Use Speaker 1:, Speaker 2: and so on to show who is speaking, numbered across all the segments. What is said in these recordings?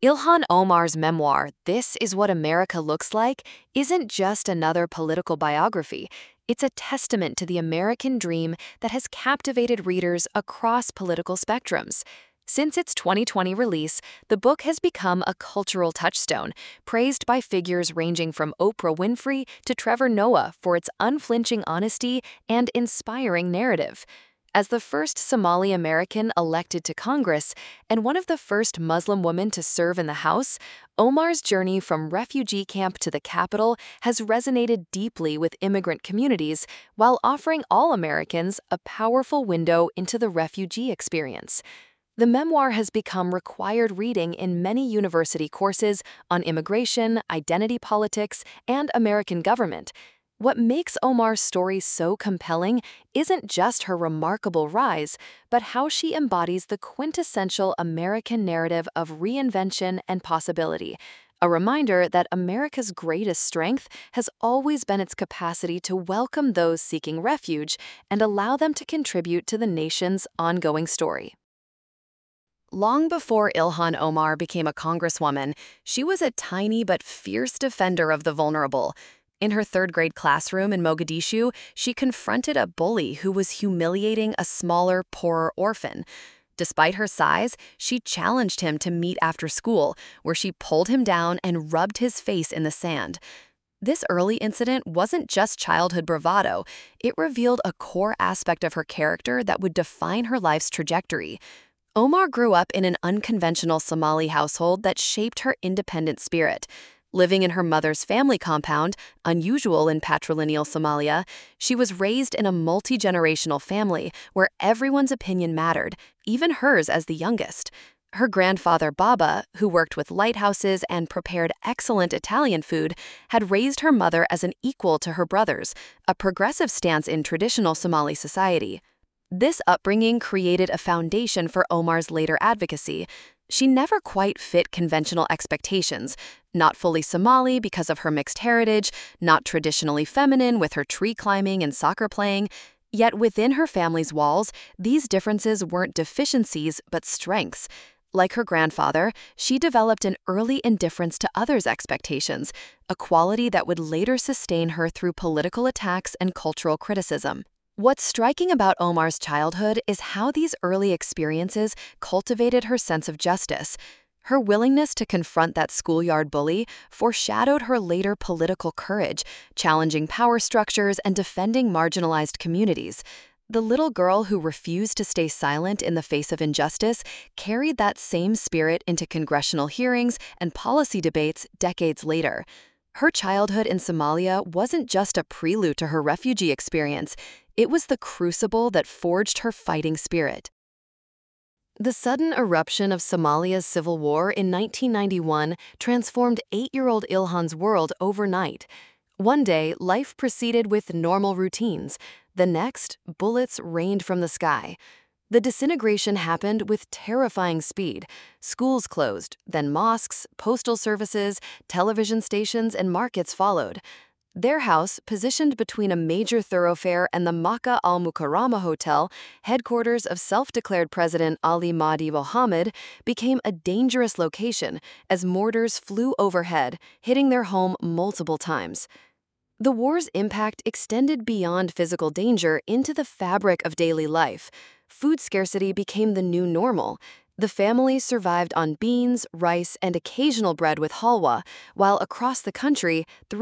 Speaker 1: Ilhan Omar's memoir, This Is What America Looks Like, isn't just another political biography. It's a testament to the American dream that has captivated readers across political spectrums. Since its 2020 release, the book has become a cultural touchstone, praised by figures ranging from Oprah Winfrey to Trevor Noah for its unflinching honesty and inspiring narrative. As the first Somali American elected to Congress and one of the first Muslim women to serve in the House, Omar's journey from refugee camp to the Capitol has resonated deeply with immigrant communities while offering all Americans a powerful window into the refugee experience. The memoir has become required reading in many university courses on immigration, identity politics, and American government. What makes Omar's story so compelling isn't just her remarkable rise, but how she embodies the quintessential American narrative of reinvention and possibility. A reminder that America's greatest strength has always been its capacity to welcome those seeking refuge and allow them to contribute to the nation's ongoing story. Long before Ilhan Omar became a congresswoman, she was a tiny but fierce defender of the vulnerable. In her third-grade classroom in Mogadishu, she confronted a bully who was humiliating a smaller, poorer orphan. Despite her size, she challenged him to meet after school, where she pulled him down and rubbed his face in the sand. This early incident wasn't just childhood bravado, it revealed a core aspect of her character that would define her life's trajectory. Omar grew up in an unconventional Somali household that shaped her independent spirit. Living in her mother's family compound, unusual in patrilineal Somalia, she was raised in a multi-generational family where everyone's opinion mattered, even hers as the youngest. Her grandfather Baba, who worked with lighthouses and prepared excellent Italian food, had raised her mother as an equal to her brothers, a progressive stance in traditional Somali society. This upbringing created a foundation for Omar's later advocacy. She never quite fit conventional expectations, not fully Somali because of her mixed heritage, not traditionally feminine with her tree climbing and soccer playing. Yet within her family's walls, these differences weren't deficiencies but strengths. Like her grandfather, she developed an early indifference to others' expectations, a quality that would later sustain her through political attacks and cultural criticism. What's striking about Omar's childhood is how these early experiences cultivated her sense of justice. Her willingness to confront that schoolyard bully foreshadowed her later political courage, challenging power structures and defending marginalized communities. The little girl who refused to stay silent in the face of injustice carried that same spirit into congressional hearings and policy debates decades later. Her childhood in Somalia wasn't just a prelude to her refugee experience. It was the crucible that forged her fighting spirit. The sudden eruption of Somalia's civil war in 1991 transformed 8-year-old Ilhan's world overnight. One day, life proceeded with normal routines. The next, bullets rained from the sky. The disintegration happened with terrifying speed. Schools closed, then mosques, postal services, television stations, and markets followed. Their house, positioned between a major thoroughfare and the Makkah Al Mukarramah Hotel, headquarters of self-declared President Ali Mahdi Mohammed, became a dangerous location as mortars flew overhead, hitting their home multiple times. The war's impact extended beyond physical danger into the fabric of daily life. Food scarcity became the new normal. The family survived on beans, rice, and occasional bread with halwa, while across the country,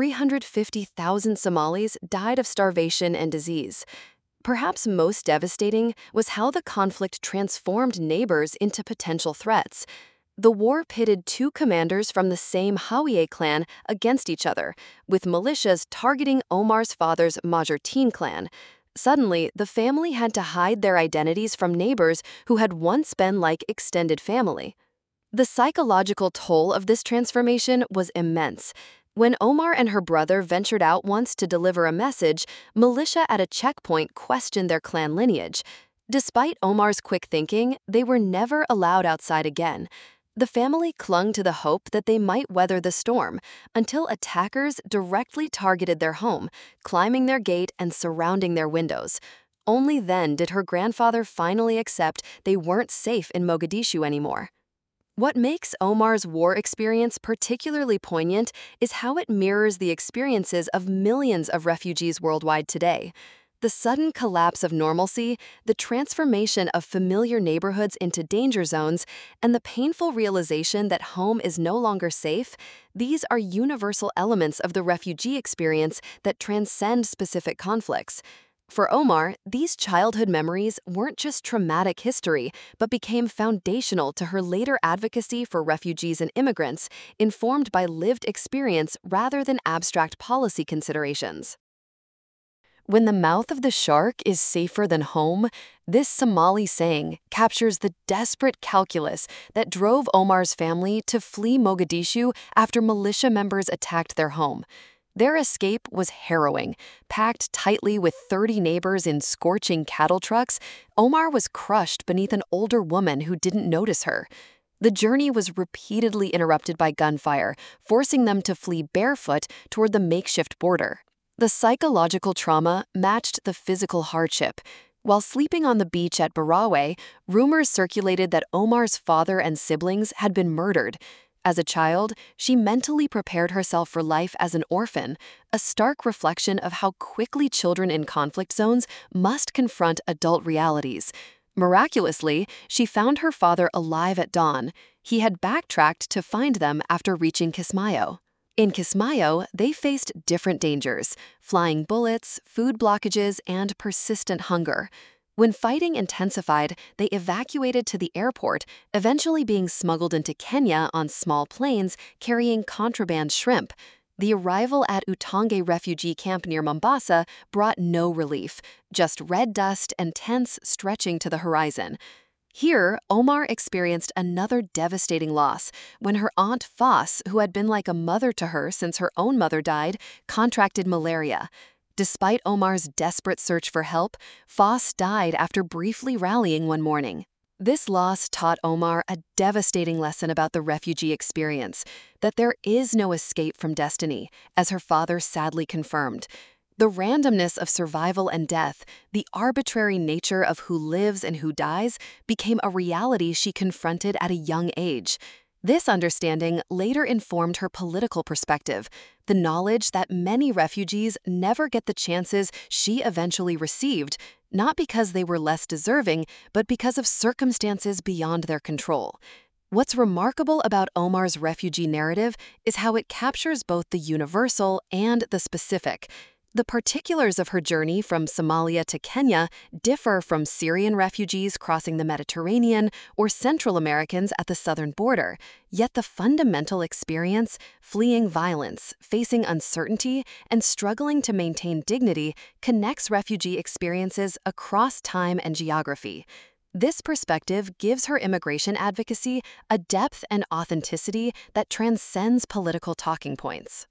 Speaker 1: 350,000 Somalis died of starvation and disease. Perhaps most devastating was how the conflict transformed neighbors into potential threats. The war pitted two commanders from the same Hawiye clan against each other, with militias targeting Omar's father's Majertine clan. Suddenly, the family had to hide their identities from neighbors who had once been like extended family. The psychological toll of this transformation was immense. When Omar and her brother ventured out once to deliver a message, militia at a checkpoint questioned their clan lineage. Despite Omar's quick thinking, they were never allowed outside again. The family clung to the hope that they might weather the storm until attackers directly targeted their home, climbing their gate and surrounding their windows. Only then did her grandfather finally accept they weren't safe in Mogadishu anymore. What makes Omar's war experience particularly poignant is how it mirrors the experiences of millions of refugees worldwide today. The sudden collapse of normalcy, the transformation of familiar neighborhoods into danger zones, and the painful realization that home is no longer safe, these are universal elements of the refugee experience that transcend specific conflicts. For Omar, these childhood memories weren't just traumatic history, but became foundational to her later advocacy for refugees and immigrants, informed by lived experience rather than abstract policy considerations. When the mouth of the shark is safer than home, this Somali saying captures the desperate calculus that drove Omar's family to flee Mogadishu after militia members attacked their home. Their escape was harrowing. Packed tightly with 30 neighbors in scorching cattle trucks, Omar was crushed beneath an older woman who didn't notice her. The journey was repeatedly interrupted by gunfire, forcing them to flee barefoot toward the makeshift border. The psychological trauma matched the physical hardship. While sleeping on the beach at Barawe, rumors circulated that Omar's father and siblings had been murdered. As a child, she mentally prepared herself for life as an orphan, a stark reflection of how quickly children in conflict zones must confront adult realities. Miraculously, she found her father alive at dawn. He had backtracked to find them after reaching Kismayo. In Kismayo, they faced different dangers: flying bullets, food blockages, and persistent hunger. When fighting intensified, they evacuated to the airport, eventually being smuggled into Kenya on small planes carrying contraband shrimp. The arrival at Utonge refugee camp near Mombasa brought no relief, just red dust and tents stretching to the horizon. Here, Omar experienced another devastating loss when her aunt Foss, who had been like a mother to her since her own mother died, contracted malaria. Despite Omar's desperate search for help, Foss died after briefly rallying one morning. This loss taught Omar a devastating lesson about the refugee experience, that there is no escape from destiny, as her father sadly confirmed. The randomness of survival and death, the arbitrary nature of who lives and who dies, became a reality she confronted at a young age. This understanding later informed her political perspective, the knowledge that many refugees never get the chances she eventually received, not because they were less deserving, but because of circumstances beyond their control. What's remarkable about Omar's refugee narrative is how it captures both the universal and the specific. The particulars of her journey from Somalia to Kenya differ from Syrian refugees crossing the Mediterranean or Central Americans at the southern border, yet the fundamental experience, fleeing violence, facing uncertainty, and struggling to maintain dignity, connects refugee experiences across time and geography. This perspective gives her immigration advocacy a depth and authenticity that transcends political talking points.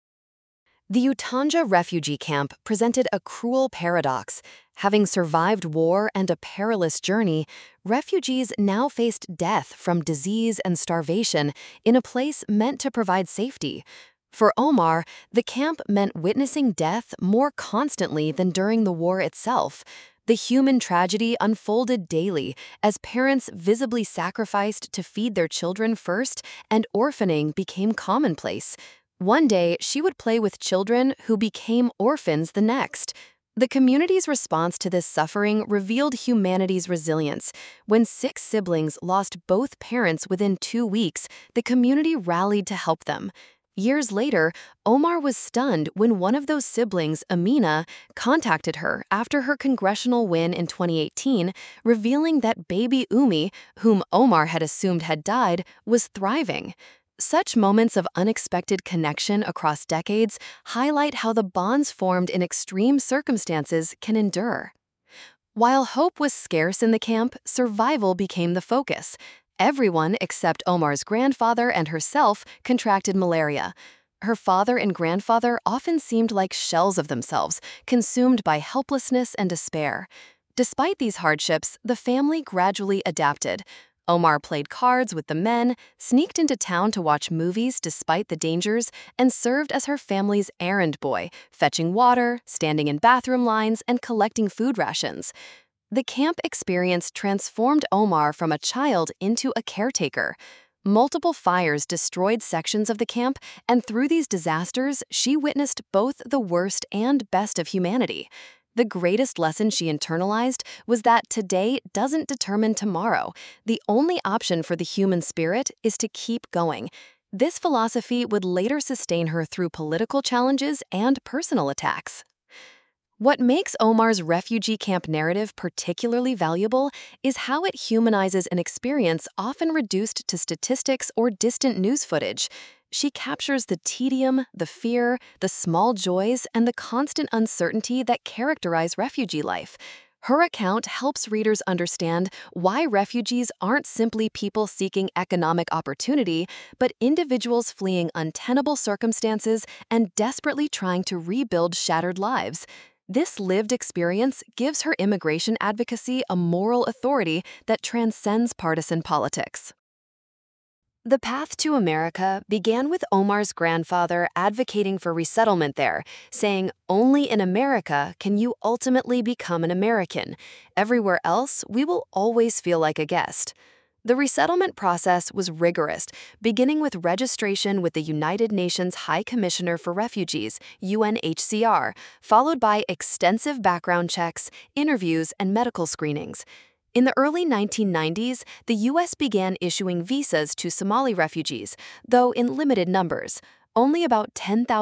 Speaker 1: The Utanja refugee camp presented a cruel paradox. Having survived war and a perilous journey, refugees now faced death from disease and starvation in a place meant to provide safety. For Omar, the camp meant witnessing death more constantly than during the war itself. The human tragedy unfolded daily as parents visibly sacrificed to feed their children first, and orphaning became commonplace. One day, she would play with children who became orphans the next. The community's response to this suffering revealed humanity's resilience. When 6 siblings lost both parents within 2 weeks, the community rallied to help them. Years later, Omar was stunned when one of those siblings, Amina, contacted her after her congressional win in 2018, revealing that baby Umi, whom Omar had assumed had died, was thriving. Such moments of unexpected connection across decades highlight how the bonds formed in extreme circumstances can endure. While hope was scarce in the camp, survival became the focus. Everyone except Omar's grandfather and herself contracted malaria. Her father and grandfather often seemed like shells of themselves, consumed by helplessness and despair. Despite these hardships, the family gradually adapted. Omar played cards with the men, sneaked into town to watch movies despite the dangers, and served as her family's errand boy, fetching water, standing in bathroom lines, and collecting food rations. The camp experience transformed Omar from a child into a caretaker. Multiple fires destroyed sections of the camp, and through these disasters, she witnessed both the worst and best of humanity. The greatest lesson she internalized was that today doesn't determine tomorrow. The only option for the human spirit is to keep going. This philosophy would later sustain her through political challenges and personal attacks. What makes Omar's refugee camp narrative particularly valuable is how it humanizes an experience often reduced to statistics or distant news footage. She captures the tedium, the fear, the small joys, and the constant uncertainty that characterize refugee life. Her account helps readers understand why refugees aren't simply people seeking economic opportunity, but individuals fleeing untenable circumstances and desperately trying to rebuild shattered lives. This lived experience gives her immigration advocacy a moral authority that transcends partisan politics. The path to America began with Omar's grandfather advocating for resettlement there, saying, "Only in America can you ultimately become an American. Everywhere else, we will always feel like a guest." The resettlement process was rigorous, beginning with registration with the United Nations High Commissioner for Refugees, UNHCR, followed by extensive background checks, interviews, and medical screenings. In the early 1990s, the U.S. began issuing visas to Somali refugees, though in limited numbers. Only about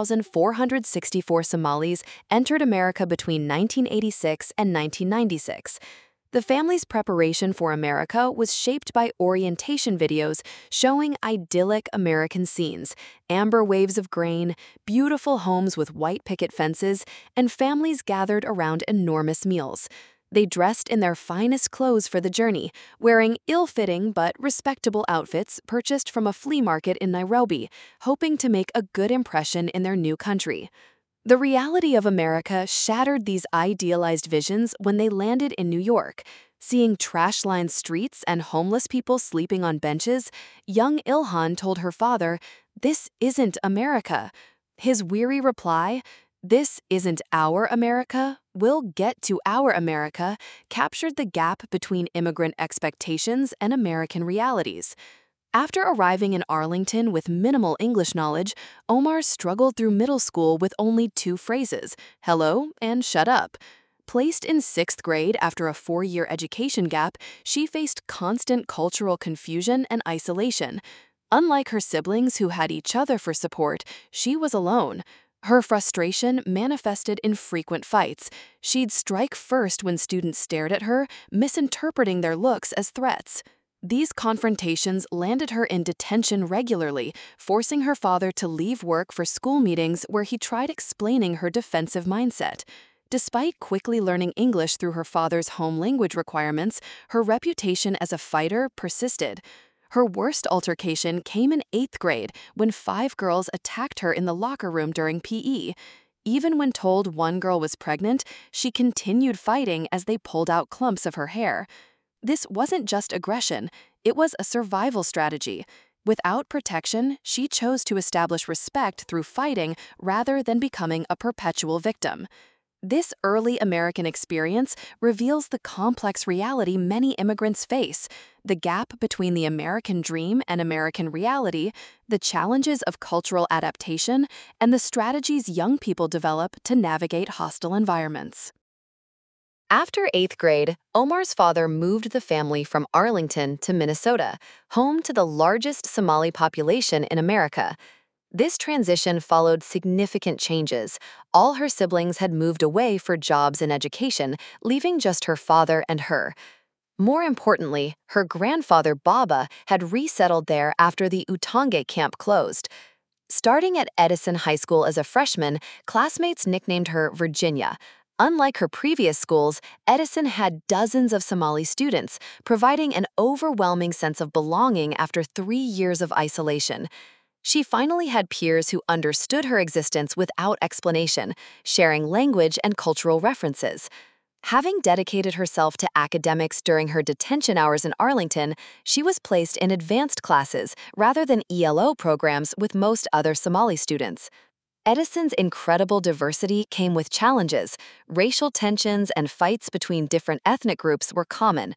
Speaker 1: 10,464 Somalis entered America between 1986 and 1996. The family's preparation for America was shaped by orientation videos showing idyllic American scenes, amber waves of grain, beautiful homes with white picket fences, and families gathered around enormous meals. They dressed in their finest clothes for the journey, wearing ill-fitting but respectable outfits purchased from a flea market in Nairobi, hoping to make a good impression in their new country. The reality of America shattered these idealized visions when they landed in New York. Seeing trash-lined streets and homeless people sleeping on benches, young Ilhan told her father, "This isn't America." His weary reply, "This isn't our America, we'll get to our America," captured the gap between immigrant expectations and American realities. After arriving in Arlington with minimal English knowledge, Omar struggled through middle school with only 2 phrases, hello and shut up. Placed in 6th grade after a 4-year education gap, she faced constant cultural confusion and isolation. Unlike her siblings who had each other for support, she was alone. Her frustration manifested in frequent fights. She'd strike first when students stared at her, misinterpreting their looks as threats. These confrontations landed her in detention regularly, forcing her father to leave work for school meetings where he tried explaining her defensive mindset. Despite quickly learning English through her father's home language requirements, her reputation as a fighter persisted. Her worst altercation came in 8th grade when 5 girls attacked her in the locker room during PE. Even when told one girl was pregnant, she continued fighting as they pulled out clumps of her hair. This wasn't just aggression, it was a survival strategy. Without protection, she chose to establish respect through fighting rather than becoming a perpetual victim. This early American experience reveals the complex reality many immigrants face, the gap between the American dream and American reality, the challenges of cultural adaptation, and the strategies young people develop to navigate hostile environments. After 8th grade, Omar's father moved the family from Arlington to Minnesota, home to the largest Somali population in America. This transition followed significant changes. All her siblings had moved away for jobs and education, leaving just her father and her. More importantly, her grandfather Baba had resettled there after the Utange camp closed. Starting at Edison High School as a freshman, classmates nicknamed her Virginia. Unlike her previous schools, Edison had dozens of Somali students, providing an overwhelming sense of belonging after 3 years of isolation. She finally had peers who understood her existence without explanation, sharing language and cultural references. Having dedicated herself to academics during her detention hours in Arlington, she was placed in advanced classes rather than ELO programs with most other Somali students. Edison's incredible diversity came with challenges. Racial tensions and fights between different ethnic groups were common.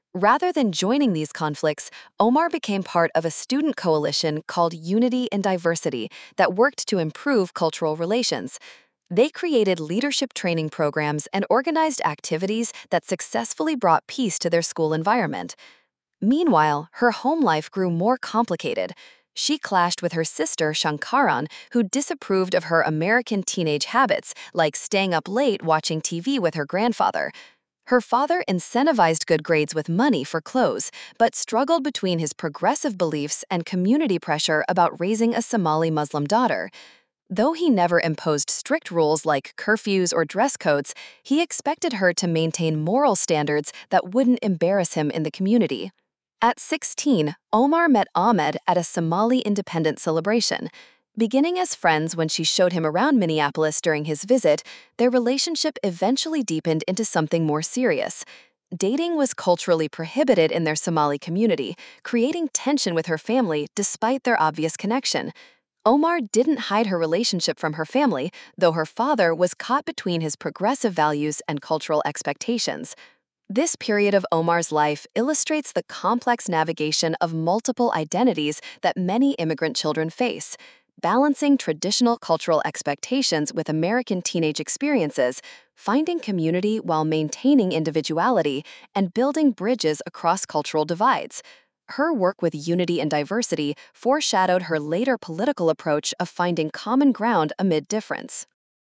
Speaker 1: Rather than joining these conflicts, Omar became part of a student coalition called Unity and Diversity that worked to improve cultural relations. They created leadership training programs and organized activities that successfully brought peace to their school environment. Meanwhile, her home life grew more complicated. She clashed with her sister Shankaran, who disapproved of her American teenage habits, like staying up late watching TV with her grandfather. Her father incentivized good grades with money for clothes, but struggled between his progressive beliefs and community pressure about raising a Somali Muslim daughter. Though he never imposed strict rules like curfews or dress codes, he expected her to maintain moral standards that wouldn't embarrass him in the community. At 16, Omar met Ahmed at a Somali independence celebration. Beginning as friends when she showed him around Minneapolis during his visit, their relationship eventually deepened into something more serious. Dating was culturally prohibited in their Somali community, creating tension with her family despite their obvious connection. Omar didn't hide her relationship from her family, though her father was caught between his progressive values and cultural expectations. This period of Omar's life illustrates the complex navigation of multiple identities that many immigrant children face. Balancing traditional cultural expectations with American teenage experiences, finding community while maintaining individuality, and building bridges across cultural divides. Her work with Unity and Diversity foreshadowed her later political approach of finding common ground amid difference.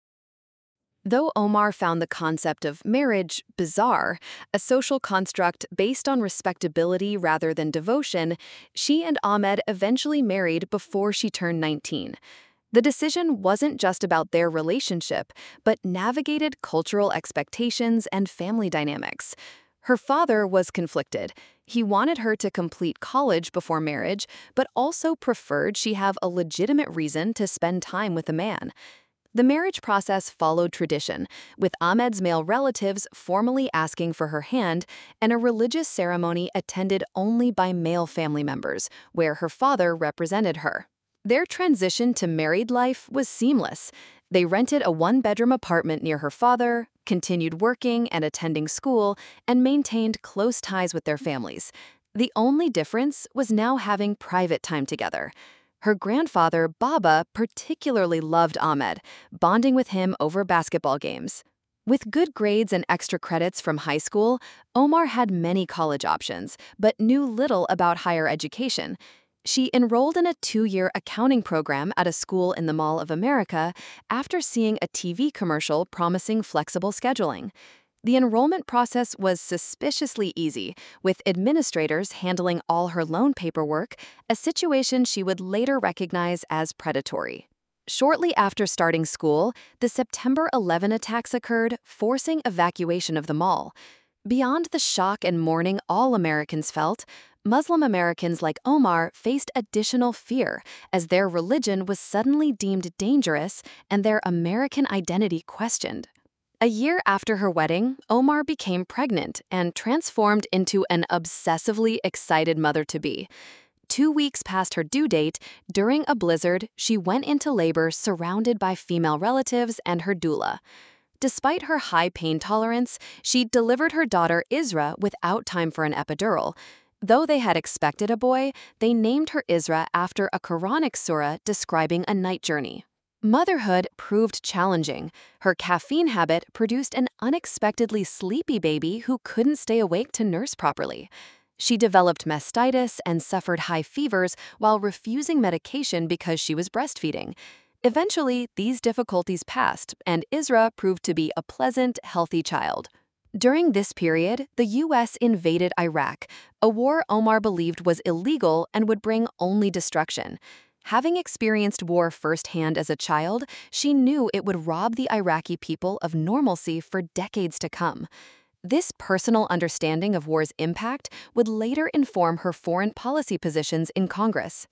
Speaker 1: Though Omar found the concept of marriage bizarre, a social construct based on respectability rather than devotion, she and Ahmed eventually married before she turned 19. The decision wasn't just about their relationship, but navigated cultural expectations and family dynamics. Her father was conflicted. He wanted her to complete college before marriage, but also preferred she have a legitimate reason to spend time with a man. The marriage process followed tradition, with Ahmed's male relatives formally asking for her hand and a religious ceremony attended only by male family members, where her father represented her. Their transition to married life was seamless. They rented a one-bedroom apartment near her father, continued working and attending school, and maintained close ties with their families. The only difference was now having private time together. Her grandfather, Baba, particularly loved Ahmed, bonding with him over basketball games. With good grades and extra credits from high school, Omar had many college options, but knew little about higher education. She enrolled in a 2-year accounting program at a school in the Mall of America after seeing a TV commercial promising flexible scheduling. The enrollment process was suspiciously easy, with administrators handling all her loan paperwork, a situation she would later recognize as predatory. Shortly after starting school, the September 11 attacks occurred, forcing evacuation of the mall. Beyond the shock and mourning all Americans felt, Muslim Americans like Omar faced additional fear as their religion was suddenly deemed dangerous and their American identity questioned. A year after her wedding, Omar became pregnant and transformed into an obsessively excited mother-to-be. 2 weeks past her due date, during a blizzard, she went into labor surrounded by female relatives and her doula. Despite her high pain tolerance, she delivered her daughter Isra without time for an epidural. Though they had expected a boy, they named her Isra after a Quranic surah describing a night journey. Motherhood proved challenging. Her caffeine habit produced an unexpectedly sleepy baby who couldn't stay awake to nurse properly. She developed mastitis and suffered high fevers while refusing medication because she was breastfeeding. Eventually, these difficulties passed, and Isra proved to be a pleasant, healthy child. During this period, the U.S. invaded Iraq, a war Omar believed was illegal and would bring only destruction. Having experienced war firsthand as a child, she knew it would rob the Iraqi people of normalcy for decades to come. This personal understanding of war's impact would later inform her foreign policy positions in Congress.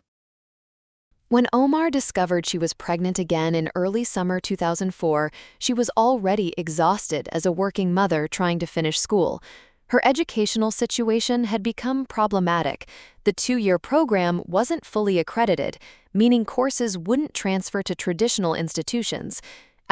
Speaker 1: When Omar discovered she was pregnant again in early summer 2004, she was already exhausted as a working mother trying to finish school. Her educational situation had become problematic. The 2-year program wasn't fully accredited, meaning courses wouldn't transfer to traditional institutions.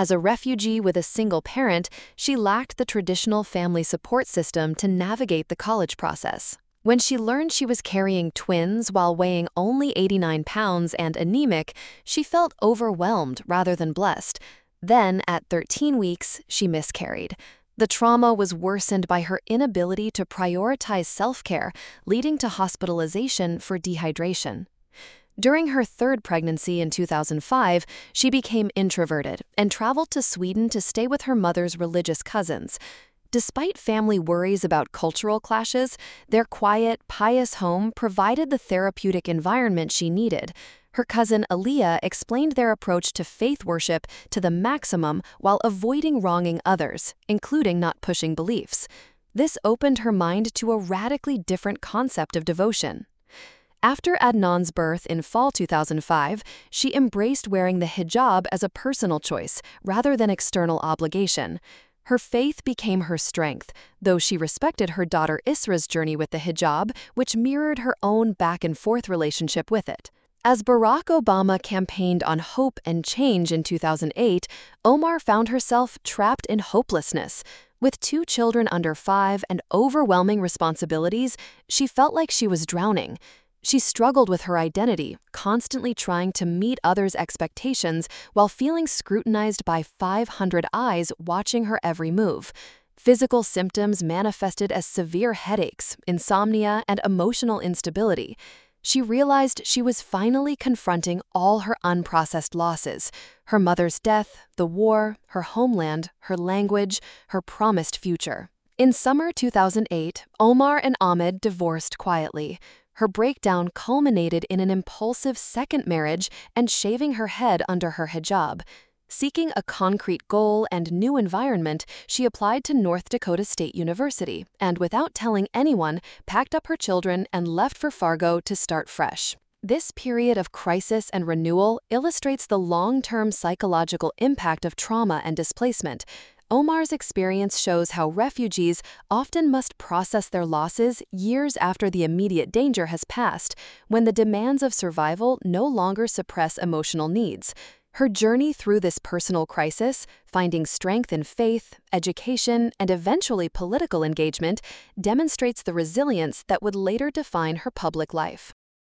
Speaker 1: As a refugee with a single parent, she lacked the traditional family support system to navigate the college process. When she learned she was carrying twins while weighing only 89 pounds and anemic, she felt overwhelmed rather than blessed. Then, at 13 weeks, she miscarried. The trauma was worsened by her inability to prioritize self-care, leading to hospitalization for dehydration. During her third pregnancy in 2005, she became introverted and traveled to Sweden to stay with her mother's religious cousins. Despite family worries about cultural clashes, their quiet, pious home provided the therapeutic environment she needed. Her cousin Aaliyah explained their approach to faith worship to the maximum while avoiding wronging others, including not pushing beliefs. This opened her mind to a radically different concept of devotion. After Adnan's birth in fall 2005, she embraced wearing the hijab as a personal choice rather than external obligation. Her faith became her strength, though she respected her daughter Isra's journey with the hijab, which mirrored her own back-and-forth relationship with it. As Barack Obama campaigned on hope and change in 2008, Omar found herself trapped in hopelessness. With 2 children under 5 and overwhelming responsibilities, she felt like she was drowning. She struggled with her identity, constantly trying to meet others' expectations while feeling scrutinized by 500 eyes watching her every move. Physical symptoms manifested as severe headaches, insomnia, and emotional instability. She realized she was finally confronting all her unprocessed losses: her mother's death, the war, her homeland, her language, her promised future. In summer 2008, Omar and Ahmed divorced quietly. Her breakdown culminated in an impulsive second marriage and shaving her head under her hijab. Seeking a concrete goal and new environment, she applied to North Dakota State University and, without telling anyone, packed up her children and left for Fargo to start fresh. This period of crisis and renewal illustrates the long-term psychological impact of trauma and displacement. Omar's experience shows how refugees often must process their losses years after the immediate danger has passed, when the demands of survival no longer suppress emotional needs. Her journey through this personal crisis, finding strength in faith, education, and eventually political engagement, demonstrates the resilience that would later define her public life.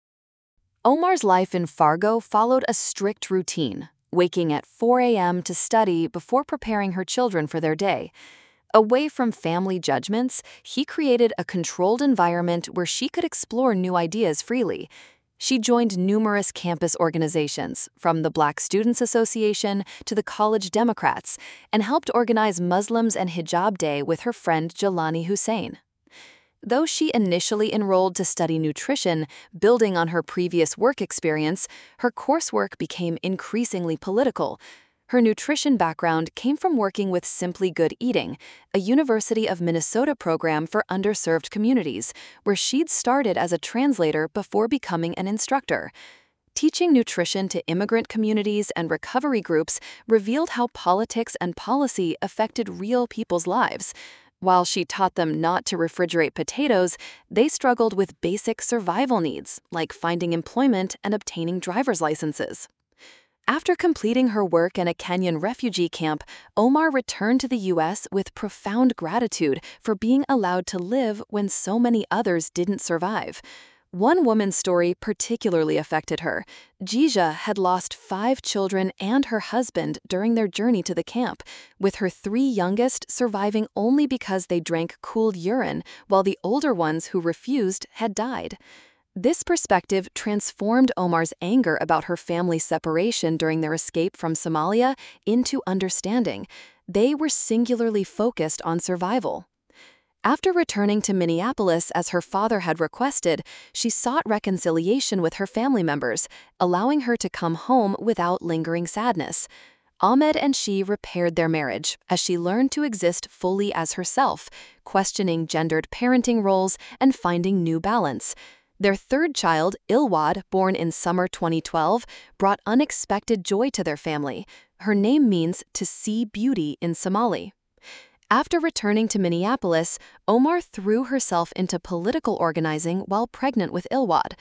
Speaker 1: Omar's life in Fargo followed a strict routine, waking at 4 a.m. to study before preparing her children for their day. Away from family judgments, he created a controlled environment where she could explore new ideas freely. She joined numerous campus organizations, from the Black Students Association to the College Democrats, and helped organize Muslims and Hijab Day with her friend Jelani Hussein. Though she initially enrolled to study nutrition, building on her previous work experience, her coursework became increasingly political. Her nutrition background came from working with Simply Good Eating, a University of Minnesota program for underserved communities, where she'd started as a translator before becoming an instructor. Teaching nutrition to immigrant communities and recovery groups revealed how politics and policy affected real people's lives. While she taught them not to refrigerate potatoes, they struggled with basic survival needs, like finding employment and obtaining driver's licenses. After completing her work in a Kenyan refugee camp, Omar returned to the U.S. with profound gratitude for being allowed to live when so many others didn't survive. One woman's story particularly affected her. Jija had lost 5 children and her husband during their journey to the camp, with her 3 youngest surviving only because they drank cooled urine, while the older ones who refused had died. This perspective transformed Omar's anger about her family's separation during their escape from Somalia into understanding. They were singularly focused on survival. After returning to Minneapolis as her father had requested, she sought reconciliation with her family members, allowing her to come home without lingering sadness. Ahmed and she repaired their marriage as she learned to exist fully as herself, questioning gendered parenting roles and finding new balance. Their third child, Ilwad, born in summer 2012, brought unexpected joy to their family. Her name means to see beauty in Somali. After returning to Minneapolis, Omar threw herself into political organizing while pregnant with Ilwad.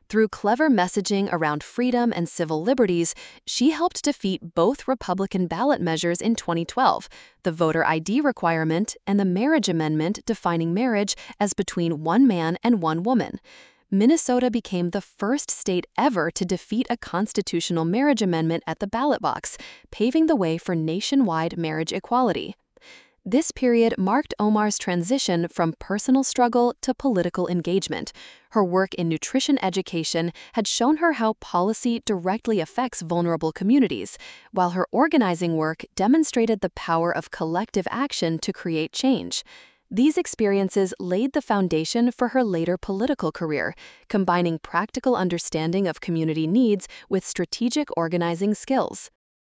Speaker 1: Through clever messaging around freedom and civil liberties, she helped defeat both Republican ballot measures in 2012, the voter ID requirement and the marriage amendment defining marriage as between one man and one woman. Minnesota became the first state ever to defeat a constitutional marriage amendment at the ballot box, paving the way for nationwide marriage equality. This period marked Omar's transition from personal struggle to political engagement. Her work in nutrition education had shown her how policy directly affects vulnerable communities, while her organizing work demonstrated the power of collective action to create change. These experiences laid the foundation for her later political career, combining practical understanding of community needs with strategic organizing skills.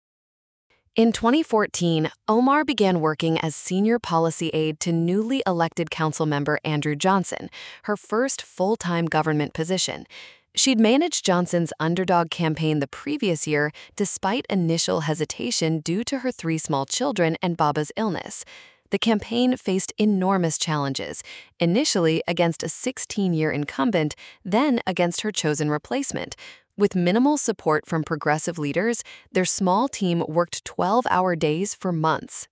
Speaker 1: In 2014, Omar began working as senior policy aide to newly elected council member Andrew Johnson, her first full-time government position. She'd managed Johnson's underdog campaign the previous year despite initial hesitation due to her 3 small children and Baba's illness. The campaign faced enormous challenges, initially against a 16-year incumbent, then against her chosen replacement. With minimal support from progressive leaders, their small team worked 12-hour days for months.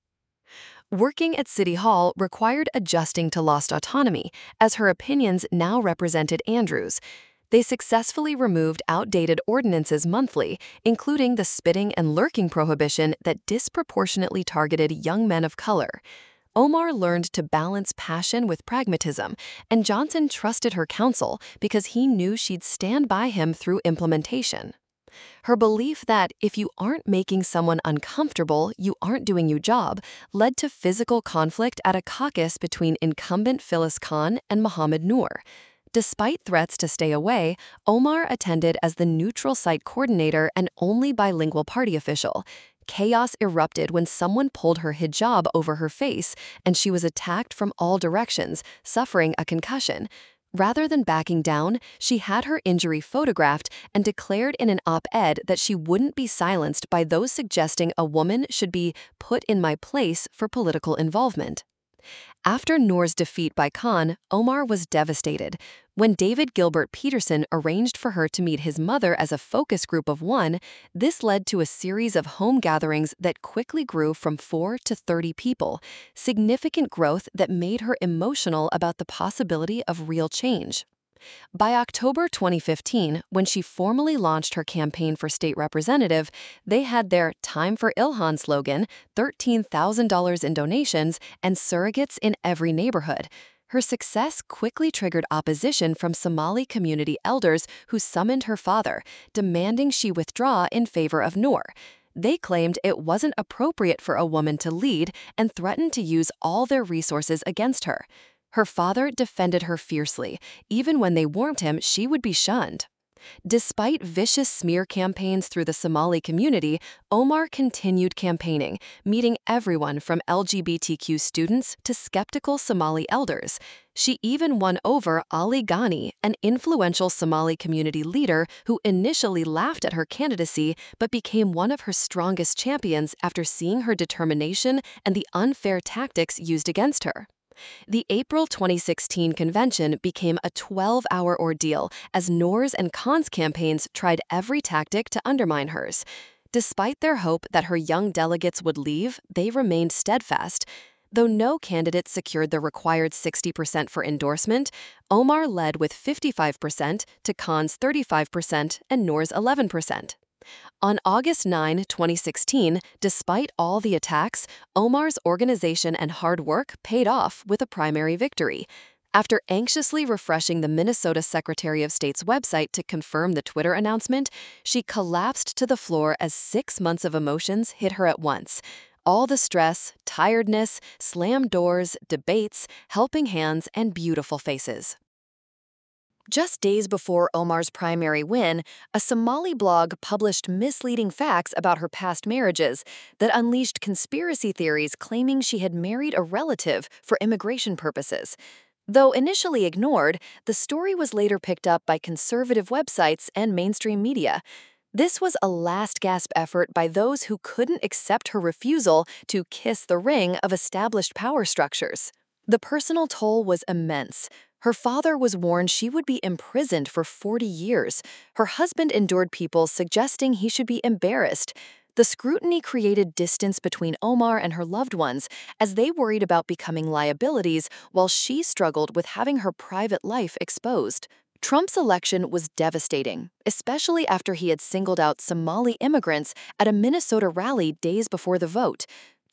Speaker 1: Working at City Hall required adjusting to lost autonomy, as her opinions now represented Andrew's. They successfully removed outdated ordinances monthly, including the spitting and lurking prohibition that disproportionately targeted young men of color. Omar learned to balance passion with pragmatism, and Johnson trusted her counsel because he knew she'd stand by him through implementation. Her belief that if you aren't making someone uncomfortable, you aren't doing your job, led to physical conflict at a caucus between incumbent Phyllis Khan and Mohammed Noor. Despite threats to stay away, Omar attended as the neutral site coordinator and only bilingual party official. Chaos erupted when someone pulled her hijab over her face, and she was attacked from all directions, suffering a concussion. Rather than backing down, she had her injury photographed and declared in an op-ed that she wouldn't be silenced by those suggesting a woman should be put in my place for political involvement. After Noor's defeat by Khan, Omar was devastated. When David Gilbert Peterson arranged for her to meet his mother as a focus group of 1, this led to a series of home gatherings that quickly grew from 4 to 30 people, significant growth that made her emotional about the possibility of real change. By October 2015, when she formally launched her campaign for state representative, they had their Time for Ilhan slogan, $13,000 in donations, and surrogates in every neighborhood. Her success quickly triggered opposition from Somali community elders who summoned her father, demanding she withdraw in favor of Noor. They claimed it wasn't appropriate for a woman to lead and threatened to use all their resources against her. Her father defended her fiercely, even when they warned him she would be shunned. Despite vicious smear campaigns through the Somali community, Omar continued campaigning, meeting everyone from LGBTQ students to skeptical Somali elders. She even won over Ali Ghani, an influential Somali community leader who initially laughed at her candidacy but became one of her strongest champions after seeing her determination and the unfair tactics used against her. The April 2016 convention became a 12-hour ordeal as Noor's and Khan's campaigns tried every tactic to undermine hers. Despite their hope that her young delegates would leave, they remained steadfast. Though no candidate secured the required 60% for endorsement, Omar led with 55% to Khan's 35% and Noor's 11%. On August 9, 2016, despite all the attacks, Omar's organization and hard work paid off with a primary victory. After anxiously refreshing the Minnesota Secretary of State's website to confirm the Twitter announcement, she collapsed to the floor as 6 months of emotions hit her at once. All the stress, tiredness, slammed doors, debates, helping hands, and beautiful faces. Just days before Omar's primary win, a Somali blog published misleading facts about her past marriages that unleashed conspiracy theories claiming she had married a relative for immigration purposes. Though initially ignored, the story was later picked up by conservative websites and mainstream media. This was a last-gasp effort by those who couldn't accept her refusal to kiss the ring of established power structures. The personal toll was immense. Her father was warned she would be imprisoned for 40 years. Her husband endured people suggesting he should be embarrassed. The scrutiny created distance between Omar and her loved ones as they worried about becoming liabilities while she struggled with having her private life exposed. Trump's election was devastating, especially after he had singled out Somali immigrants at a Minnesota rally days before the vote.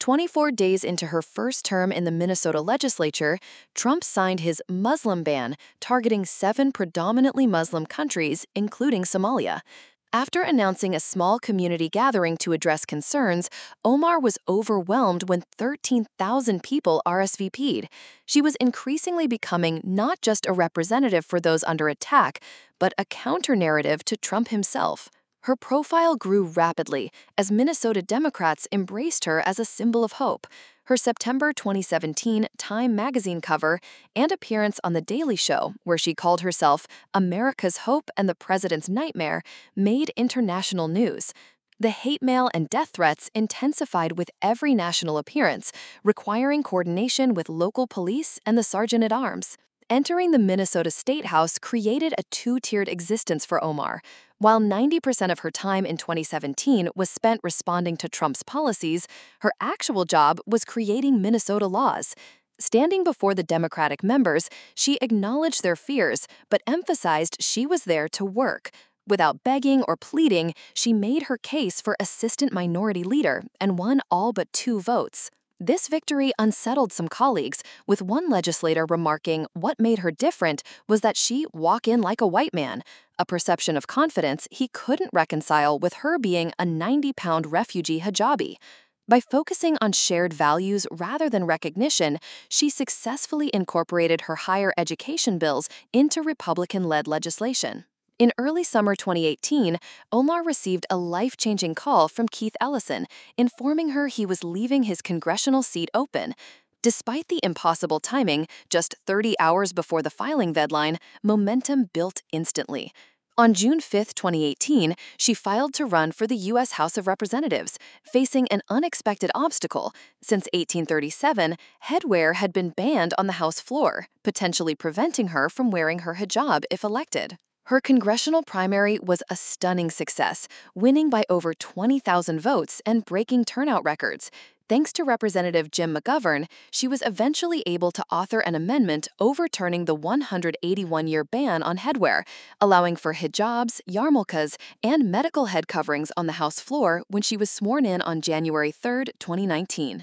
Speaker 1: 24 days into her first term in the Minnesota legislature, Trump signed his Muslim ban, targeting 7 predominantly Muslim countries, including Somalia. After announcing a small community gathering to address concerns, Omar was overwhelmed when 13,000 people RSVP'd. She was increasingly becoming not just a representative for those under attack, but a counter-narrative to Trump himself. Her profile grew rapidly as Minnesota Democrats embraced her as a symbol of hope. Her September 2017 Time magazine cover and appearance on The Daily Show, where she called herself America's Hope and the President's Nightmare, made international news. The hate mail and death threats intensified with every national appearance, requiring coordination with local police and the Sergeant at Arms. Entering the Minnesota State House created a two-tiered existence for Omar. While 90% of her time in 2017 was spent responding to Trump's policies, her actual job was creating Minnesota laws. Standing before the Democratic members, she acknowledged their fears, but emphasized she was there to work. Without begging or pleading, she made her case for assistant minority leader and won all but 2 votes. This victory unsettled some colleagues, with one legislator remarking what made her different was that she walked in like a white man, a perception of confidence he couldn't reconcile with her being a 90-pound refugee hijabi. By focusing on shared values rather than recognition, she successfully incorporated her higher education bills into Republican-led legislation. In early summer 2018, Omar received a life-changing call from Keith Ellison, informing her he was leaving his congressional seat open. Despite the impossible timing, just 30 hours before the filing deadline, momentum built instantly. On June 5, 2018, she filed to run for the U.S. House of Representatives, facing an unexpected obstacle. Since 1837, headwear had been banned on the House floor, potentially preventing her from wearing her hijab if elected. Her congressional primary was a stunning success, winning by over 20,000 votes and breaking turnout records. Thanks to Representative Jim McGovern, she was eventually able to author an amendment overturning the 181-year ban on headwear, allowing for hijabs, yarmulkes, and medical head coverings on the House floor when she was sworn in on January 3, 2019.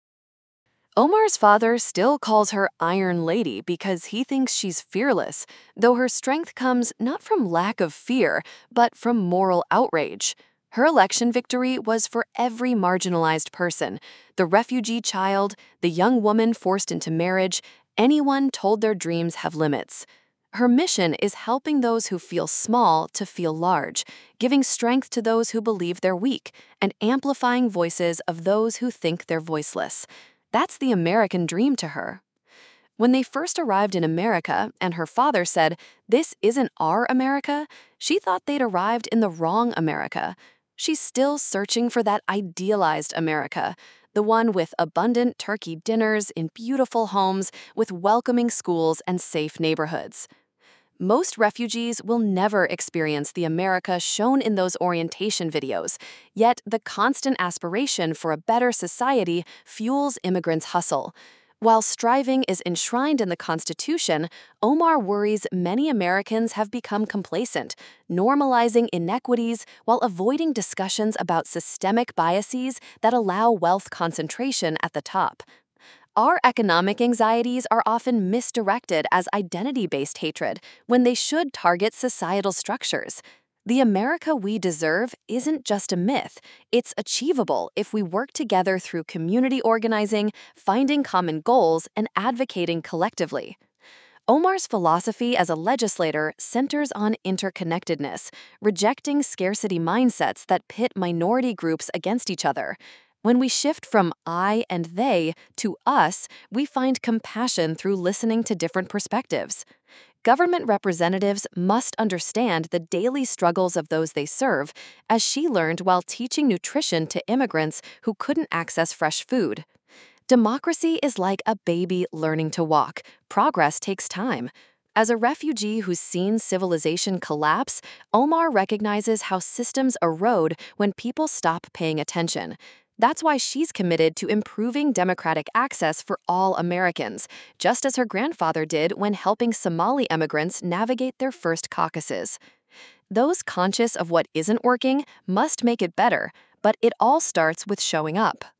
Speaker 1: Omar's father still calls her Iron Lady because he thinks she's fearless, though her strength comes not from lack of fear, but from moral outrage. Her election victory was for every marginalized person: the refugee child, the young woman forced into marriage, anyone told their dreams have limits. Her mission is helping those who feel small to feel large, giving strength to those who believe they're weak, and amplifying voices of those who think they're voiceless. That's the American dream to her. When they first arrived in America and her father said, "This isn't our America," she thought they'd arrived in the wrong America. She's still searching for that idealized America, the one with abundant turkey dinners in beautiful homes with welcoming schools and safe neighborhoods. Most refugees will never experience the America shown in those orientation videos, yet the constant aspiration for a better society fuels immigrants' hustle. While striving is enshrined in the Constitution, Omar worries many Americans have become complacent, normalizing inequities while avoiding discussions about systemic biases that allow wealth concentration at the top. Our economic anxieties are often misdirected as identity-based hatred when they should target societal structures. The America we deserve isn't just a myth, it's achievable if we work together through community organizing, finding common goals, and advocating collectively. Omar's philosophy as a legislator centers on interconnectedness, rejecting scarcity mindsets that pit minority groups against each other. When we shift from I and they to us, we find compassion through listening to different perspectives. Government representatives must understand the daily struggles of those they serve, as she learned while teaching nutrition to immigrants who couldn't access fresh food. Democracy is like a baby learning to walk. Progress takes time. As a refugee who's seen civilization collapse, Omar recognizes how systems erode when people stop paying attention. That's why she's committed to improving democratic access for all Americans, just as her grandfather did when helping Somali immigrants navigate their first caucuses. Those conscious of what isn't working must make it better, but it all starts with showing up.